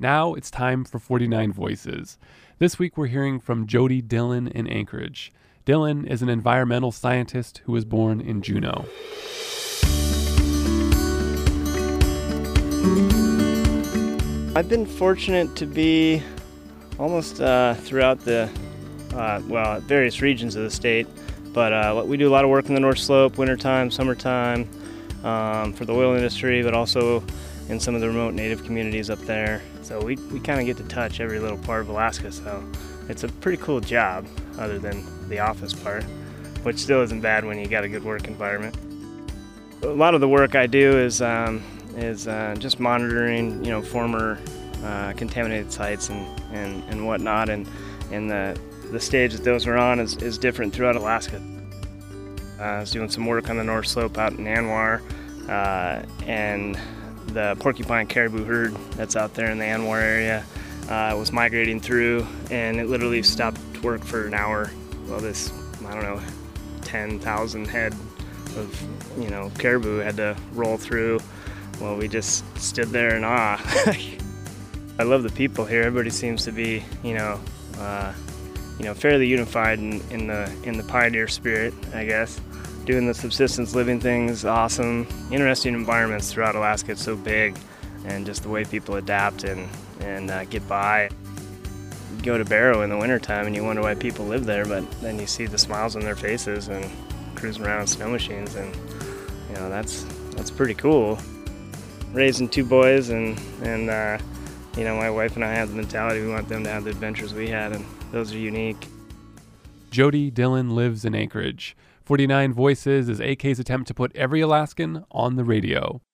Now it's time for 49 Voices. This week we're hearing from Jody Dillon in Anchorage. Dillon is an environmental scientist who was born in Juneau. I've been fortunate to be almost throughout the, various regions of the state, but we do a lot of work in the North Slope, wintertime, summertime, for the oil industry, but also in some of the remote native communities up there. So we kind of get to touch every little part of Alaska, so it's a pretty cool job, other than the office part, which still isn't bad when you got a good work environment. A lot of the work I do is just monitoring, former contaminated sites and whatnot, and the stage that those are on is different throughout Alaska. I was doing some work on the North Slope out in Anwar, and the porcupine caribou herd that's out there in the Anwar area was migrating through, and it literally stopped work for an hour. Well, this, 10,000 head of, caribou had to roll through. Well, we just stood there in awe. I love the people here. Everybody seems to be, fairly unified in the pioneer spirit, I guess. Doing the subsistence living things, awesome. Interesting environments throughout Alaska. It's so big, and just the way people adapt and get by. You go to Barrow in the wintertime and you wonder why people live there, but then you see the smiles on their faces and cruising around in snow machines, and that's pretty cool. Raising two boys, and my wife and I have the mentality we want them to have the adventures we had, and those are unique. Jody Dillon lives in Anchorage. 49 Voices is AK's attempt to put every Alaskan on the radio.